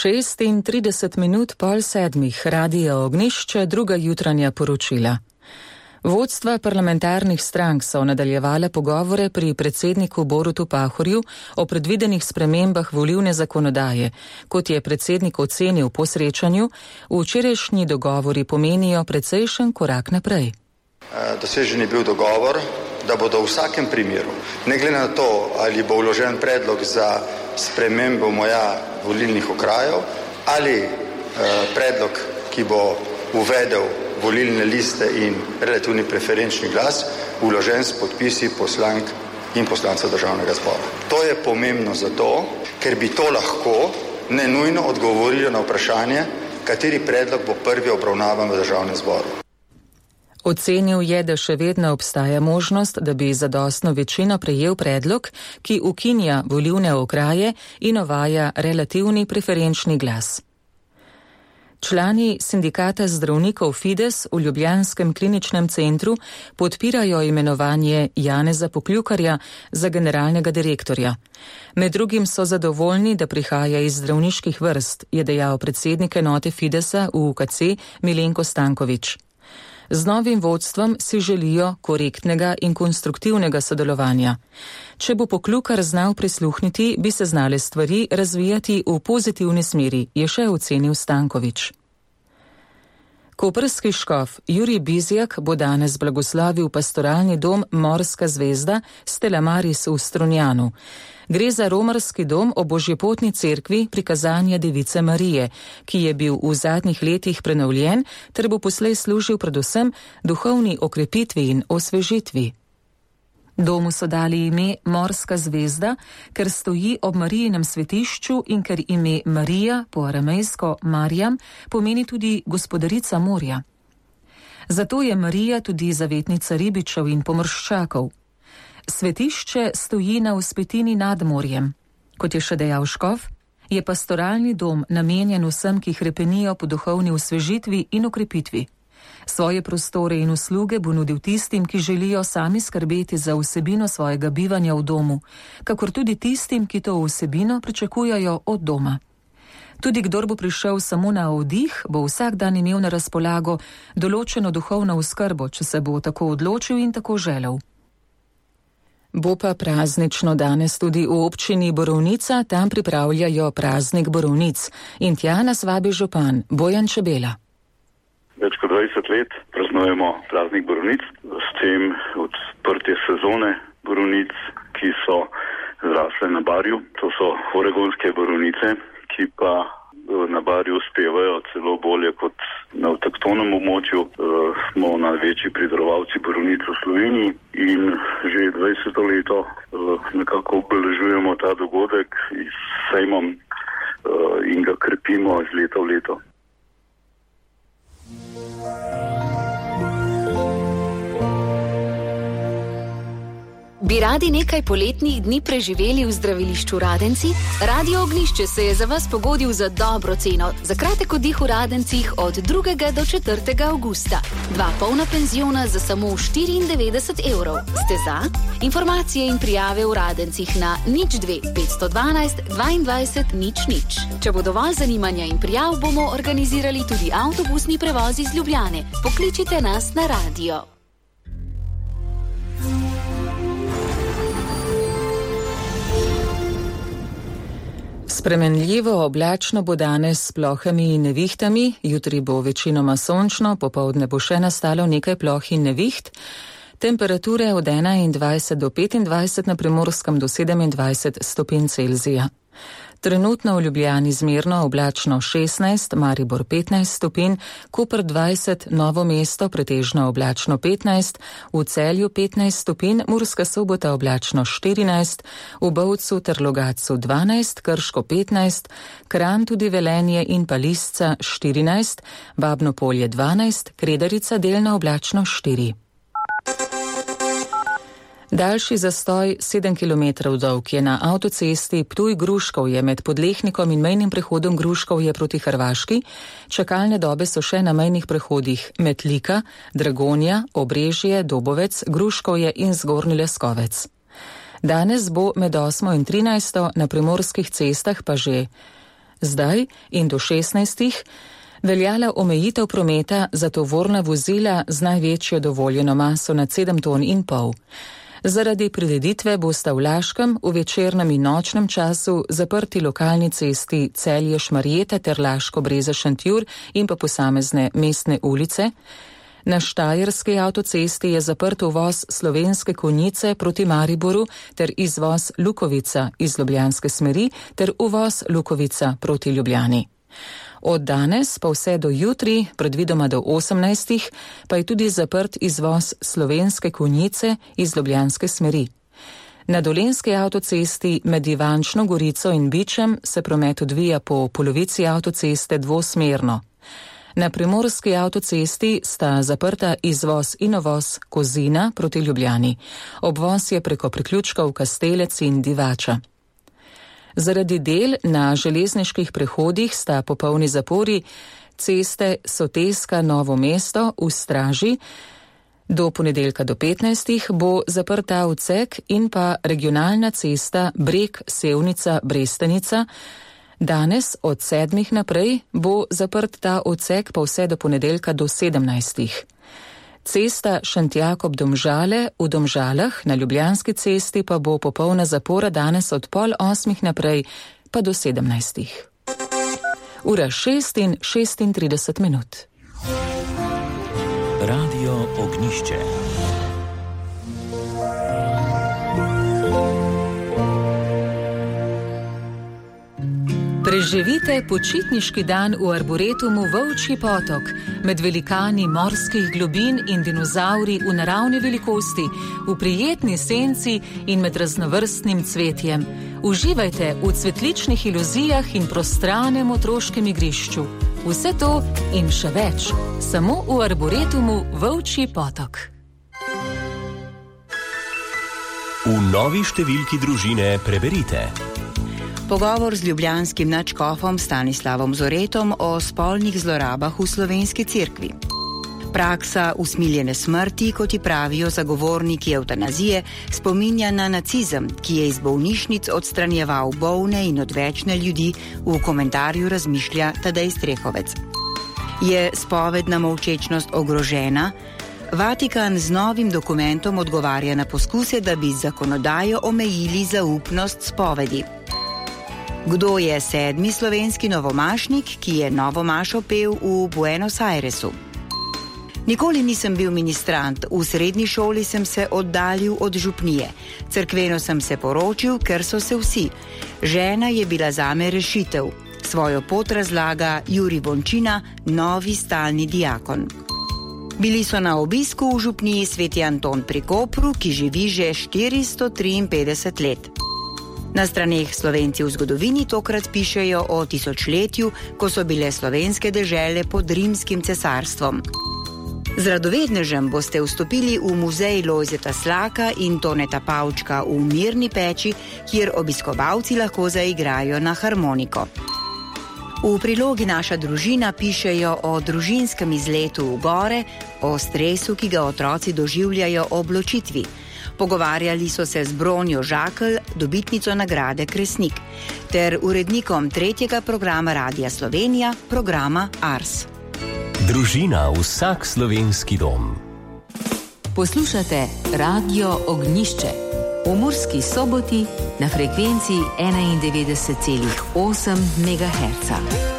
6:30 Radio Ognjišče, druga jutranja poročila. Vodstva parlamentarnih strank so nadaljevala pogovore pri predsedniku Borutu Pahorju o predvidenih spremembah volilne zakonodaje. Kot je predsednik ocenil po srečanju, včerajšnji dogovori pomenijo precejšen korak naprej. Dosežen je bil dogovor, da bodo v vsakem primeru, ne glede na to, ali bo vložen predlog za spremembo moja volilnih okrajev ali predlog, ki bo uvedel volilne liste in relativni preferenčni glas, vložen s podpisi poslank in poslancev Državnega zbora. To je pomembno zato, ker bi to lahko nenujno odgovorilo na vprašanje, kateri predlog bo prvi obravnavan v Državnem zboru. Ocenil je, da še vedno obstaja možnost, da bi zadostno večino prejel predlog, ki ukinja volilne okraje in uvaja relativni preferenčni glas. Člani sindikata zdravnikov Fides v ljubljanskem kliničnem centru podpirajo imenovanje Janeza Poklukarja za generalnega direktorja. Med drugim so zadovoljni, da prihaja iz zdravniških vrst, je dejal predsednik enote Fidesa v UKC Milenko Stanković. Z novim vodstvom si želijo korektnega in konstruktivnega sodelovanja. Če bo Poklukar znal prisluhniti, bi se znale stvari razvijati v pozitivni smeri, je še ocenil Stanković. Koprski škof Jurij Bizjak bo danes blagoslavil pastoralni dom Morska zvezda Stella Maris v Strunjanu. Gre za romarski dom ob Božjepotni cerkvi Prikazanja Device Marije, ki je bil v zadnjih letih prenovljen ter bo poslej služil predvsem duhovni okrepitvi in osvežitvi. Domu so dali ime Morska zvezda, ker stoji ob Marijinem svetišču in ker ime Marija, po aramejsko Marjam, pomeni tudi gospodarica morja. Zato je Marija tudi zavetnica ribičev in pomorščakov. Svetišče stoji na vzpetini nad morjem. Kot je še dejal škof, je pastoralni dom namenjen vsem, ki hrepenijo po duhovni osvežitvi in okrepitvi. Svoje prostore in usluge bo nudil tistim, ki želijo sami skrbeti za vsebino svojega bivanja v domu, kakor tudi tistim, ki to vsebino pričakujajo od doma. Tudi kdor bo prišel samo na oddih, bo vsak dan imel na razpolago določeno duhovno oskrbo, če se bo tako odločil in tako želel. Bo pa praznično danes tudi v občini Borovnica, tam pripravljajo praznik Borovnic in tja nas vabi župan Bojan Čebela. Več kot 20 let praznujemo praznik Borovnic, s tem odprtje sezone Borovnic, ki so zrasle na Barju. To so oregonske borovnice, ki pa na Barju uspevajo celo bolje kot na avtohtonem območju. Smo največji pridelovalci borovnic v Sloveniji in že 20 leto nekako obeležujemo ta dogodek s sejmom in ga krepimo iz leta v leto. Bi radi nekaj poletnih dni preživeli v zdravilišču Radenci? Radio Ognjišče se je za vas pogodil za dobro ceno. Za kratek oddih v Radencih od 2. do 4. avgusta. 2 polna penziona za samo 94 €. Ste za? Informacije in prijave v Radencih na 02 512 22 00. Če bo dovolj zanimanja in prijav, bomo organizirali tudi avtobusni prevoz iz Ljubljane. Pokličite nas na radio. Spremenljivo oblačno bo danes s plohami in nevihtami, jutri bo večinoma sončno, popoldne bo še nastalo nekaj ploh in neviht, temperature od 21 do 25, na Primorskem do 27 stopinj Celzija. Trenutno v Ljubljani zmerno oblačno 16, Maribor 15 stopinj, Koper 20, Novo mesto pretežno oblačno 15, v Celju 15 stopinj, Murska Sobota oblačno 14, v Bovcu ter Logatcu 12, Krško 15, Kranj tudi Velenje in Palisca 14, Babno Polje 12, Kredarica delno oblačno 4. Daljši zastoj 7 km dolg je na avtocesti Ptuj-Gruškovje med Podlehnikom in mejnim prehodom Gruškovje proti Hrvaški. Čakalne dobe so še na mejnih prehodih Metlika, Dragonja, Obrežje, Dobovec, Gruškovje in Zgornji Leskovec. Danes bo med 8. in 13. na primorskih cestah pa že zdaj in do 16. veljala omejitev prometa za tovorna vozila z največjo dovoljeno maso nad 7,5 ton. Zaradi prireditve bosta v Laškem v večernem in nočnem času zaprti lokalni cesti Celje-Šmarjeta ter Laško-Breza-Šentjur in pa posamezne mestne ulice. Na Štajerski avtocesti je zaprt uvoz Slovenske Konjice proti Mariboru ter izvoz Lukovica iz ljubljanske smeri ter uvoz Lukovica proti Ljubljani. Od danes pa vse do jutri, predvidoma do 18. pa je tudi zaprt izvoz Slovenske Konjice iz ljubljanske smeri. Na Dolenjski avtocesti med Ivančno Gorico in Bičem se promet odvija po polovici avtoceste dvosmerno. Na Primorski avtocesti sta zaprta izvoz in uvoz Kozina proti Ljubljani. Obvoz je preko priključkov Kastelec in Divača. Zaradi del na železniških prehodih sta popolni zapori ceste Soteska Novo mesto v Straži. Do ponedeljka do 15. bo zaprt ta odsek in pa regionalna cesta Breg Sevnica Brestenica. Danes od 7. naprej bo zaprt ta odsek pa vse do ponedeljka do 17. Cesta Šentjakob-Domžale v Domžalah na Ljubljanski cesti pa bo popolna zapora danes od 7:30 naprej pa do 17. Ura 6:36. Radio Ognišče. Preživite počitniški dan v arboretumu Volčji potok, med velikani morskih globin in dinozavri v naravni velikosti, v prijetni senci in med raznovrstnim cvetjem. Uživajte v cvetličnih iluzijah in prostranem otroškem igrišču. Vse to in še več, samo v arboretumu Volčji potok. V novi številki Družine preberite. Pogovor z ljubljanskim nadškofom Stanislavom Zoretom o spolnih zlorabah v slovenski cerkvi. Praksa usmiljene smrti, kot ji pravijo zagovorniki evtanazije, spominja na nacizem, ki je iz bolnišnic odstranjeval bolne in odvečne ljudi, v komentarju razmišlja Tadej Strehovec. Je spovedna molčečnost ogrožena? Vatikan z novim dokumentom odgovarja na poskuse, da bi zakonodajo omejili zaupnost spovedi. Kdo je 7. slovenski novomašnik, ki je novomašo pel v Buenos Airesu? Nikoli nisem bil ministrant, v srednji šoli sem se oddaljil od župnije. Cerkveno sem se poročil, ker so se vsi. Žena je bila zame rešitev. Svojo pot razlaga Jurij Bončina, novi stalni diakon. Bili so na obisku v župniji Sveti Anton pri Kopru, ki živi že 453 let. Na straneh Slovenci v zgodovini tokrat pišejo o tisočletju, ko so bile slovenske dežele pod rimskim cesarstvom. Z radovednežem boste vstopili v muzej Lojzeta Slaka in Toneta Pavčka v Mirni peči, kjer obiskovalci lahko zaigrajo na harmoniko. V prilogi Naša družina pišejo o družinskem izletu v gore, o stresu, ki ga otroci doživljajo ob ločitvi. Pogovarjali so se z Bronjo Žakelj, dobitnico nagrade Kresnik, ter urednikom 3. programa Radia Slovenija, programa Ars. Družina, vsak slovenski dom. Poslušate Radio Ognišče v Murski Soboti na frekvenci 91,8 MHz.